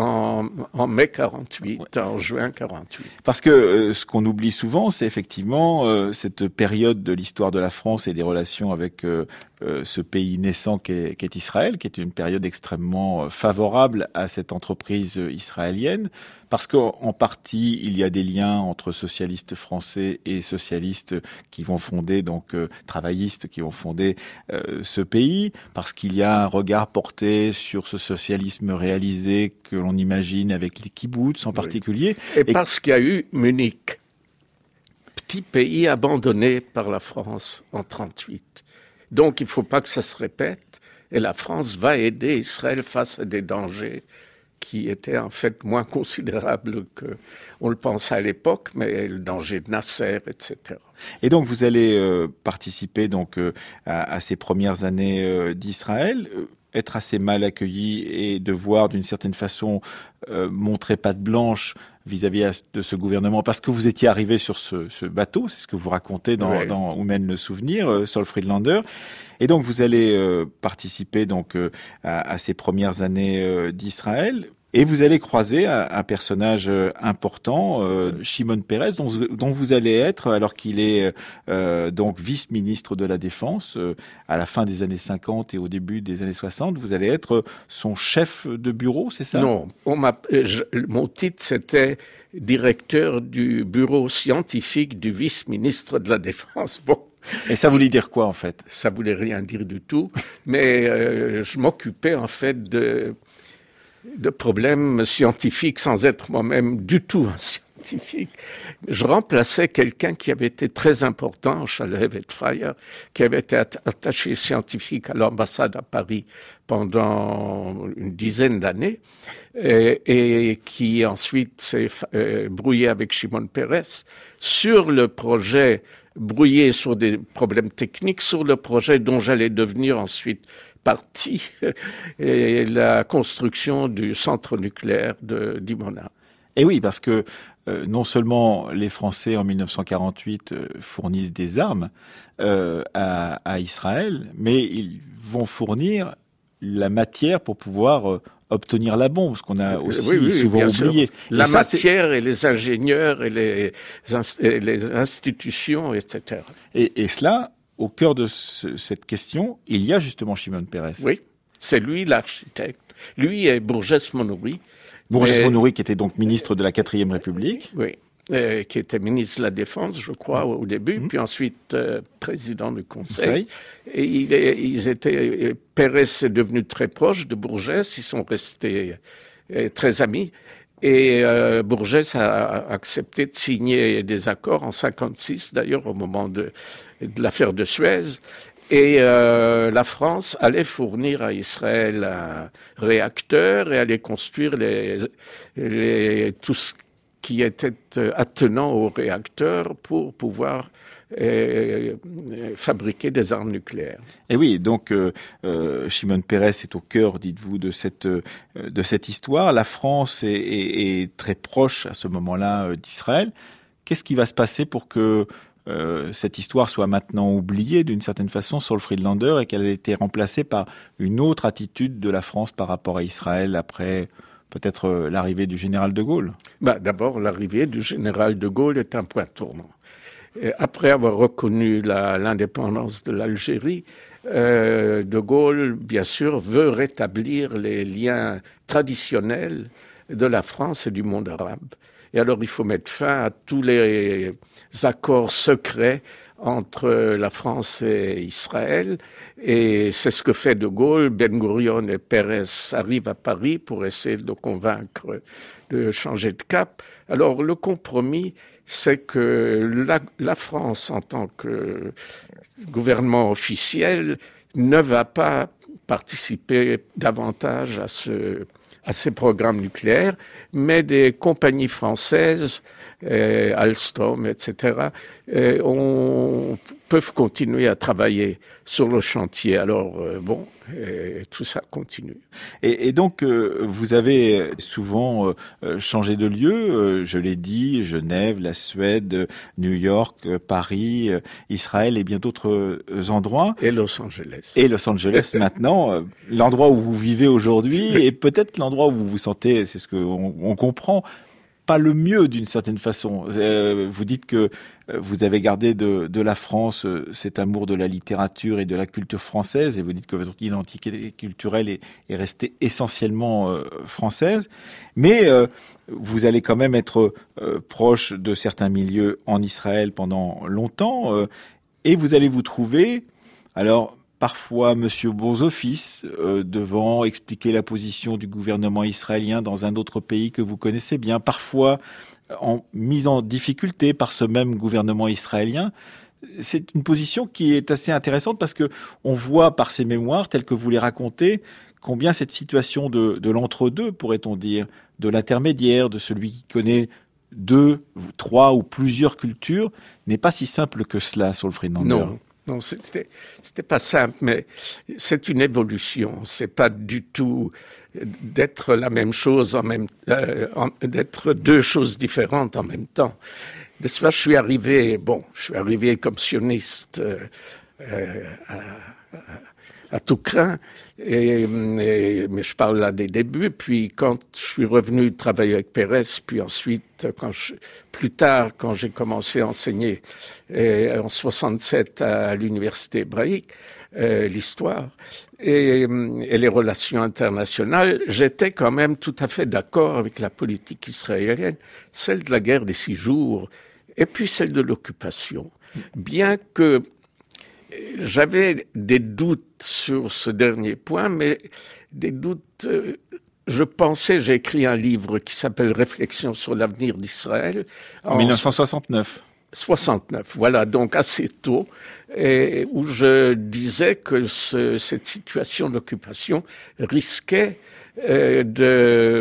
en mai 48, en juin 48. Parce que ce qu'on oublie souvent, c'est effectivement cette période de l'histoire de la France et des relations avec ce pays naissant qu'est Israël, qui est une période extrêmement favorable à cette entreprise israélienne, parce qu'en partie, il y a des liens entre socialistes français et socialistes qui vont fonder, donc travaillistes qui vont fonder ce pays, parce qu'il y a un regard porté sur ce socialisme réalisé que l'on imagine avec les kibboutz en particulier. Et parce qu'il y a eu Munich, petit pays abandonné par la France en 1938. Donc il ne faut pas que ça se répète. Et la France va aider Israël face à des dangers qui étaient en fait moins considérables qu'on le pensait à l'époque, mais le danger de Nasser, etc. Et donc vous allez participer donc à ces premières années d'Israël, être assez mal accueilli et devoir d'une certaine façon montrer patte blanche vis-à-vis de ce gouvernement, parce que vous étiez arrivé sur ce bateau, c'est ce que vous racontez dans Où mène le souvenir, Saul Friedlander. Et donc vous allez participer donc à ces premières années d'Israël. Et vous allez croiser un personnage important, Shimon Peres, dont vous allez être, alors qu'il est donc vice-ministre de la Défense, à la fin des années 50 et au début des années 60, vous allez être son chef de bureau, c'est ça? Non, mon titre c'était directeur du bureau scientifique du vice-ministre de la Défense. Bon. Et ça voulait dire quoi en fait? Ça voulait rien dire du tout, mais je m'occupais en fait de problèmes scientifiques sans être moi-même du tout un scientifique. Je remplaçais quelqu'un qui avait été très important, Shalev Etfaya, qui avait été attaché scientifique à l'ambassade à Paris pendant une dizaine d'années et qui ensuite s'est brouillé avec Shimon Peres sur le projet, brouillé sur des problèmes techniques, sur le projet dont j'allais devenir ensuite partie, et la construction du centre nucléaire de Dimona. Et oui, parce que non seulement les Français en 1948 fournissent des armes à Israël, mais ils vont fournir la matière pour pouvoir obtenir la bombe, ce qu'on a aussi souvent oublié. Sûr. La matière et les ingénieurs et les institutions, etc. Et cela, au cœur de cette question, il y a justement Shimon Peres. Oui, c'est lui l'architecte. Lui et Bourges Monouri. Bourges Monouri qui était donc ministre de la 4e République. Oui, qui était ministre de la Défense, je crois, au début, puis ensuite président du Conseil. Et ils étaient... Peres est devenu très proche de Bourges, ils sont restés très amis. Et Bourges a accepté de signer des accords en 1956, d'ailleurs au moment de l'affaire de Suez. Et la France allait fournir à Israël un réacteur et allait construire tout ce qui était attenant au réacteur pour pouvoir fabriquer des armes nucléaires. Et oui, donc Shimon Peres est au cœur, dites-vous, de cette histoire. La France est très proche à ce moment-là d'Israël. Qu'est-ce qui va se passer pour que cette histoire soit maintenant oubliée d'une certaine façon sur le Friedlander et qu'elle ait été remplacée par une autre attitude de la France par rapport à Israël après peut-être l'arrivée du général de Gaulle? D'abord, l'arrivée du général de Gaulle est un point tournant. Et après avoir reconnu l'indépendance de l'Algérie, de Gaulle, bien sûr, veut rétablir les liens traditionnels de la France et du monde arabe. Et alors, il faut mettre fin à tous les accords secrets entre la France et Israël. Et c'est ce que fait de Gaulle. Ben Gurion et Pérez arrivent à Paris pour essayer de convaincre de changer de cap. Alors, le compromis, c'est que la France, en tant que gouvernement officiel, ne va pas participer davantage à ces programmes nucléaires, mais des compagnies françaises, Alstom, etc., peuvent continuer à travailler sur le chantier. Alors, tout ça continue. Et donc, vous avez souvent changé de lieu, je l'ai dit, Genève, la Suède, New York, Paris, Israël et bien d'autres endroits. Et Los Angeles. Et Los Angeles maintenant, l'endroit où vous vivez aujourd'hui et peut-être l'endroit où vous vous sentez, c'est ce qu'on comprend, pas le mieux d'une certaine façon. Vous dites que vous avez gardé de la France cet amour de la littérature et de la culture française, et vous dites que votre identité culturelle est restée essentiellement française, mais vous allez quand même être proche de certains milieux en Israël pendant longtemps, et vous allez vous trouver, alors parfois monsieur Bourse-Office, devant expliquer la position du gouvernement israélien dans un autre pays que vous connaissez bien, parfois mise en difficulté par ce même gouvernement israélien. C'est une position qui est assez intéressante parce que on voit par ces mémoires, telles que vous les racontez, combien cette situation de l'entre-deux, pourrait-on dire, de l'intermédiaire, de celui qui connaît 2, 3 ou plusieurs cultures, n'est pas si simple que cela sur le Friedlander. Non, c'était pas simple, mais c'est une évolution. C'est pas du tout d'être la même chose d'être deux choses différentes en même temps. N'est-ce pas, je suis arrivé comme sioniste à tout craint, mais je parle là des débuts. Puis quand je suis revenu travailler avec Pérez, puis ensuite, plus tard, quand j'ai commencé à enseigner en 67 à l'université hébraïque, l'histoire et les relations internationales, j'étais quand même tout à fait d'accord avec la politique israélienne, celle de la guerre des 6 jours, et puis celle de l'occupation. Bien que j'avais des doutes sur ce dernier point, mais des doutes, j'ai écrit un livre qui s'appelle « Réflexions sur l'avenir d'Israël » en 1969. 69, voilà, donc assez tôt, et où je disais que cette situation d'occupation risquait de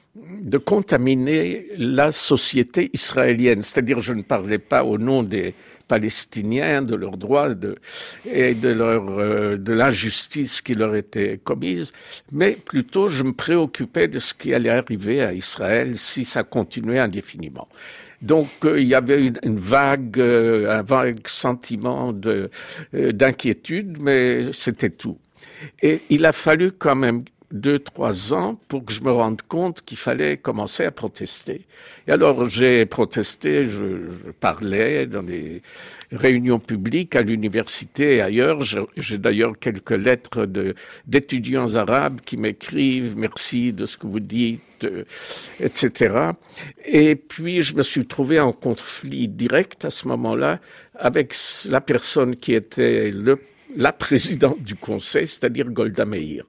contaminer la société israélienne. C'est-à-dire, je ne parlais pas au nom des Palestiniens, de leurs droits et de l'injustice qui leur était commise, mais plutôt je me préoccupais de ce qui allait arriver à Israël si ça continuait indéfiniment. Donc il y avait un vague sentiment d'inquiétude, mais c'était tout. Et il a fallu quand même 2-3 ans pour que je me rende compte qu'il fallait commencer à protester. Et alors j'ai protesté, je parlais dans des réunions publiques à l'université et ailleurs. J'ai d'ailleurs quelques lettres d'étudiants arabes qui m'écrivent « Merci de ce que vous dites », etc. Et puis je me suis trouvé en conflit direct à ce moment-là avec la personne qui était la présidente du conseil, c'est-à-dire Golda Meir.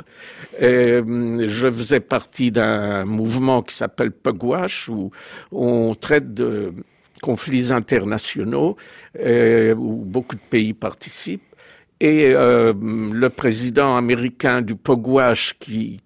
Je faisais partie d'un mouvement qui s'appelle Pugwash, où on traite de conflits internationaux, où beaucoup de pays participent. Et le président américain du Pugwash, qui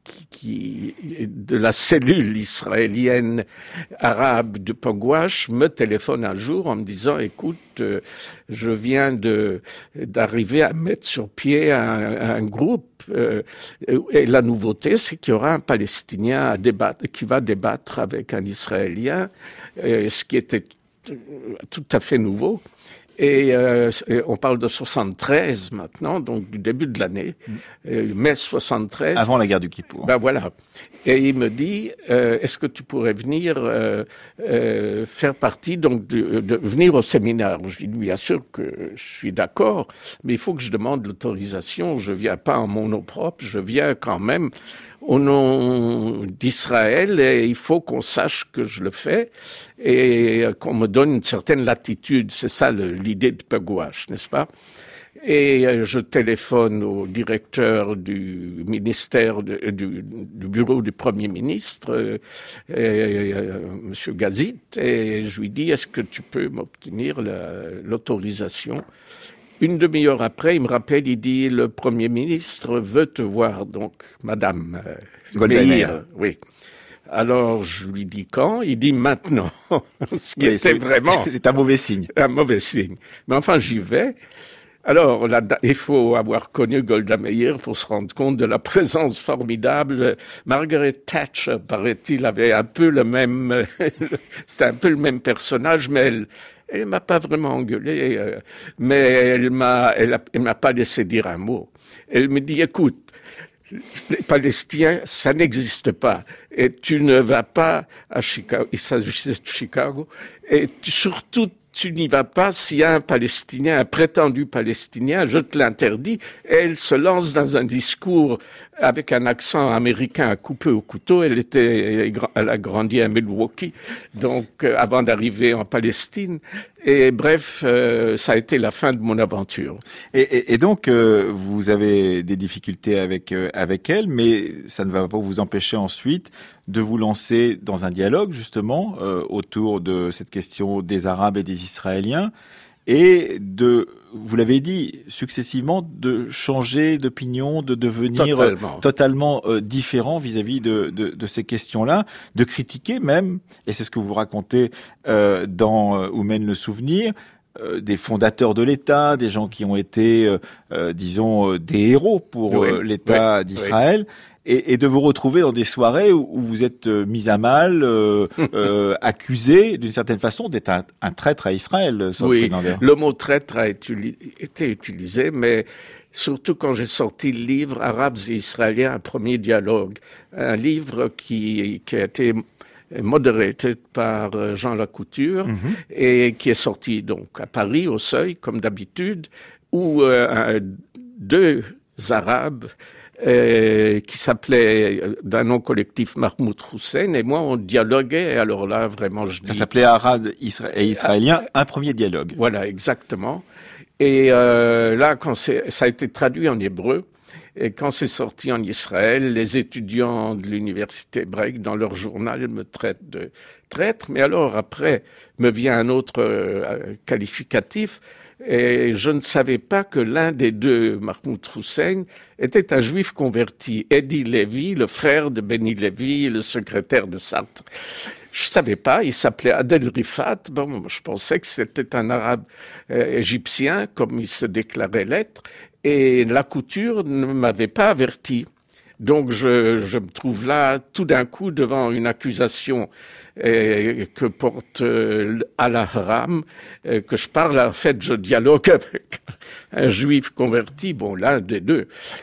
de la cellule israélienne arabe du Pugwash, me téléphone un jour en me disant « Écoute, je viens d'arriver à mettre sur pied un groupe et la nouveauté, c'est qu'il y aura un Palestinien qui va débattre avec un Israélien, ce qui était tout à fait nouveau. Et on parle de 73 maintenant, donc du début de l'année, mai 73. Avant la guerre du Kippour. Ben voilà. Et il me dit, est-ce que tu pourrais venir faire partie, donc de venir au séminaire? Je lui dis bien sûr que je suis d'accord, mais il faut que je demande l'autorisation. Je viens pas en mon nom propre, je viens quand même au nom d'Israël et il faut qu'on sache que je le fais et qu'on me donne une certaine latitude. C'est ça l'idée de Pugwash, n'est-ce pas? Et je téléphone au directeur du ministère, du bureau du Premier ministre, Monsieur Gazit, et je lui dis, est-ce que tu peux m'obtenir l'autorisation? Une demi-heure après, il me rappelle, il dit, le Premier ministre veut te voir, donc, Madame Meir. Oui. Alors, je lui dis quand? Il dit maintenant. Ce qui était vraiment... C'est un mauvais signe. Un mauvais signe. Mais enfin, j'y vais. Alors, il faut avoir connu Golda Meir pour se rendre compte de la présence formidable. Margaret Thatcher, paraît-il, avait un peu le même... C'était un peu le même personnage, mais elle m'a pas vraiment engueulé, mais elle m'a pas laissé dire un mot. Elle me dit, écoute, les Palestiniens, ça n'existe pas. Et tu ne vas pas à Chicago, il s'agissait de Chicago, et surtout, tu n'y vas pas s'il y a un Palestinien, un prétendu Palestinien, je te l'interdis. Et elle se lance dans un discours avec un accent américain à couper au couteau. Elle a grandi à Milwaukee, donc avant d'arriver en Palestine. Et bref, ça a été la fin de mon aventure. Et donc, vous avez des difficultés avec elle, mais ça ne va pas vous empêcher ensuite de vous lancer dans un dialogue, justement, autour de cette question des Arabes et des Israéliens, et vous l'avez dit, successivement, de changer d'opinion, de devenir totalement différent vis-à-vis de ces questions-là, de critiquer même, et c'est ce que vous racontez dans Où mène le souvenir, des fondateurs de l'État, des gens qui ont été, disons, des héros pour l'État d'Israël, et de vous retrouver dans des soirées où vous êtes mis à mal, accusé d'une certaine façon d'être un traître à Israël. Oui, le mot traître a été utilisé, mais surtout quand j'ai sorti le livre Arabes et Israéliens, un premier dialogue, un livre qui a été modéré par Jean Lacouture et qui est sorti donc à Paris, au Seuil, comme d'habitude, où deux Arabes qui s'appelait d'un nom collectif Mahmoud Hussein, et moi on dialoguait, et alors là vraiment je dis... Ça s'appelait Arabes et Israéliens, un premier dialogue. Voilà, exactement. Et là, quand ça a été traduit en hébreu, et quand c'est sorti en Israël, les étudiants de l'université hébraïque, dans leur journal, me traitent de traître, mais alors après me vient un autre qualificatif, et je ne savais pas que l'un des deux, Mahmoud Hussein, était un juif converti, Eddie Levy, le frère de Benny Levy, le secrétaire de Sartre. Je savais pas, il s'appelait Adel Rifat. Bon, je pensais que c'était un arabe égyptien, comme il se déclarait l'être, et Lacouture ne m'avait pas averti. Donc je me trouve là tout d'un coup devant une accusation que porte Al-Ahram, que je parle, en fait je dialogue avec un juif converti, bon l'un des deux,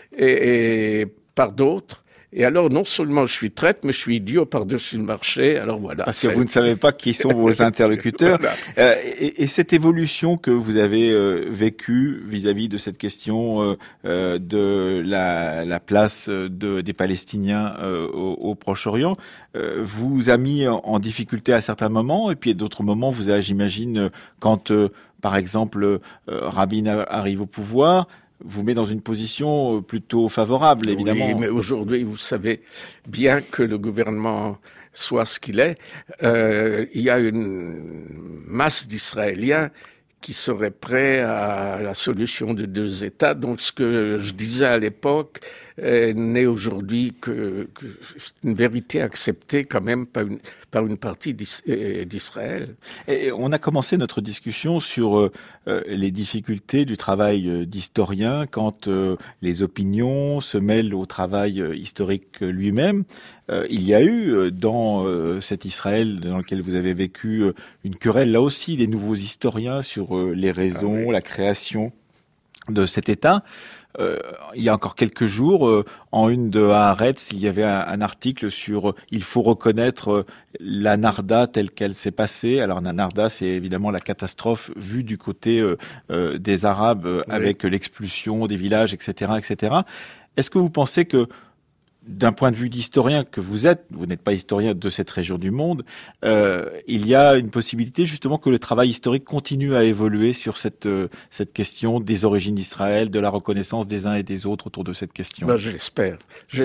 et par d'autres. Et alors, non seulement je suis traître, mais je suis idiot par-dessus le marché. Alors voilà. Parce que vous ne savez pas qui sont vos interlocuteurs. Voilà. Et cette évolution que vous avez vécue vis-à-vis de cette question de la place des Palestiniens au Proche-Orient, vous a mis en difficulté à certains moments, et puis à d'autres moments, vous avez, j'imagine, quand, par exemple, Rabin arrive au pouvoir, vous met dans une position plutôt favorable, évidemment. Oui, mais aujourd'hui, vous savez bien que le gouvernement soit ce qu'il est. Il y a une masse d'Israéliens qui seraient prêts à la solution de deux États. Donc, ce que je disais à l'époque n'est aujourd'hui que une vérité acceptée quand même par une partie d'Israël. Et on a commencé notre discussion sur les difficultés du travail d'historien quand les opinions se mêlent au travail historique lui-même. Il y a eu dans cet Israël dans lequel vous avez vécu une querelle, là aussi, des nouveaux historiens sur les raisons, la création de cet État. Il y a encore quelques jours, en une de Haaretz, il y avait un article sur il faut reconnaître la Narda telle qu'elle s'est passée. Alors la Narda, c'est évidemment la catastrophe vue du côté des Arabes avec l'expulsion des villages, etc., etc. Est-ce que vous pensez que d'un point de vue d'historien que vous êtes, vous n'êtes pas historien de cette région du monde, il y a une possibilité justement que le travail historique continue à évoluer sur cette question des origines d'Israël, de la reconnaissance des uns et des autres autour de cette question? Ben, j'espère.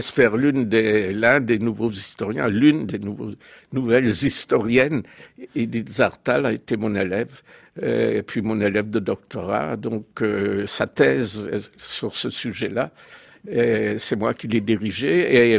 L'un des nouveaux historiens, l'une des nouvelles historiennes, Edith Zartal, a été mon élève, et puis mon élève de doctorat, donc sa thèse sur ce sujet-là, c'est moi qui l'ai dirigé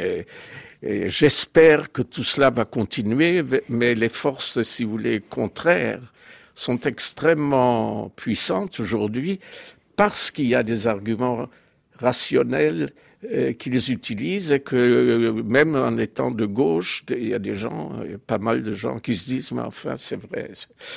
et j'espère que tout cela va continuer, mais les forces, si vous voulez, contraires sont extrêmement puissantes aujourd'hui parce qu'il y a des arguments rationnels qu'ils utilisent et que même en étant de gauche, il y a pas mal de gens qui se disent « mais enfin, c'est vrai ».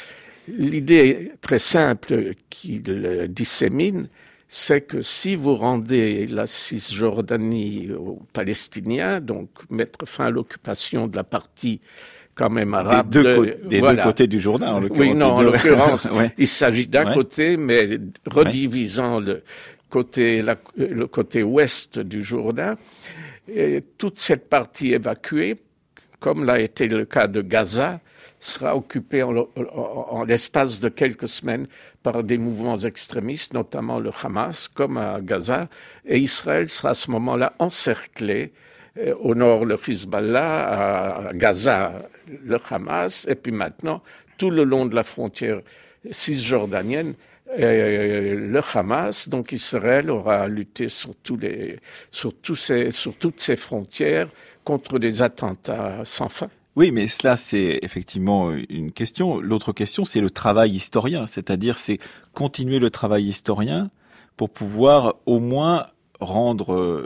L'idée très simple qu'ils disséminent, c'est que si vous rendez la Cisjordanie aux Palestiniens, donc mettre fin à l'occupation de la partie quand même arabe... Des deux côtés du Jourdain, en l'occurrence. Oui, non, en l'occurrence, ouais. Il s'agit d'un côté, mais redivisant le côté ouest du Jourdain, et toute cette partie évacuée, comme l'a été le cas de Gaza, sera occupée en l'espace de quelques semaines par des mouvements extrémistes, notamment le Hamas, comme à Gaza, et Israël sera à ce moment-là encerclé, au nord le Hezbollah, à Gaza le Hamas, et puis maintenant, tout le long de la frontière cisjordanienne, le Hamas, donc Israël aura lutté sur toutes ces frontières contre des attentats sans fin. Oui, mais cela, c'est effectivement une question. L'autre question, c'est le travail historien. C'est-à-dire, c'est continuer le travail historien pour pouvoir au moins rendre,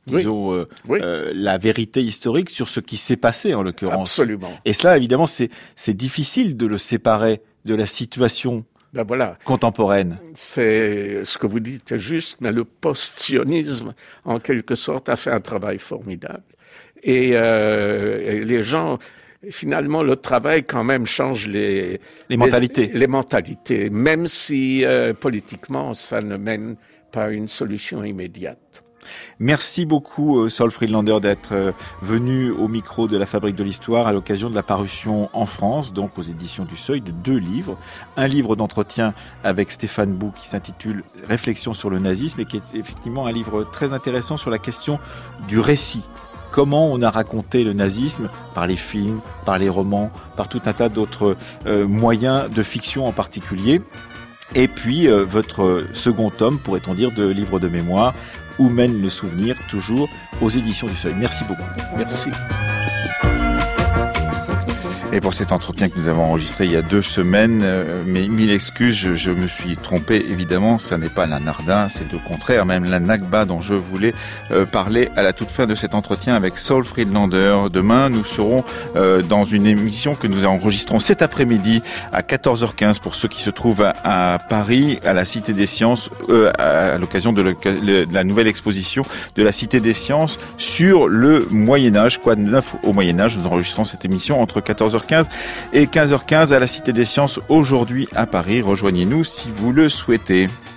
la vérité historique sur ce qui s'est passé, en l'occurrence. Absolument. Et cela, évidemment, c'est difficile de le séparer de la situation contemporaine. C'est ce que vous dites est juste, mais le post-sionisme, en quelque sorte, a fait un travail formidable. Et les gens, finalement, le travail quand même change les mentalités. Les mentalités, même si politiquement, ça ne mène pas à une solution immédiate. Merci beaucoup, Saul Friedlander, d'être venu au micro de la Fabrique de l'Histoire à l'occasion de la parution en France, donc aux éditions du Seuil, de 2 livres. Un livre d'entretien avec Stéphane Bou qui s'intitule « Réflexions sur le nazisme » et qui est effectivement un livre très intéressant sur la question du récit. Comment on a raconté le nazisme par les films, par les romans, par tout un tas d'autres moyens de fiction en particulier. Et puis votre second tome, pourrait-on dire, de livre de mémoire, Où mène le souvenir, toujours aux éditions du Seuil. Merci beaucoup. Merci. Et pour cet entretien que nous avons enregistré il y a 2 semaines, mais 1000 excuses, je me suis trompé, évidemment, ça n'est pas la Narda, c'est le contraire, même la Nakba dont je voulais parler à la toute fin de cet entretien avec Saul Friedlander. Demain, nous serons dans une émission que nous enregistrons cet après-midi à 14h15 pour ceux qui se trouvent à Paris, à la Cité des Sciences, à l'occasion de la nouvelle exposition de la Cité des Sciences sur le Moyen-Âge, quoi de neuf au Moyen-Âge. Nous enregistrons cette émission entre 14h15 et 15h15 à la Cité des Sciences aujourd'hui à Paris. Rejoignez-nous si vous le souhaitez.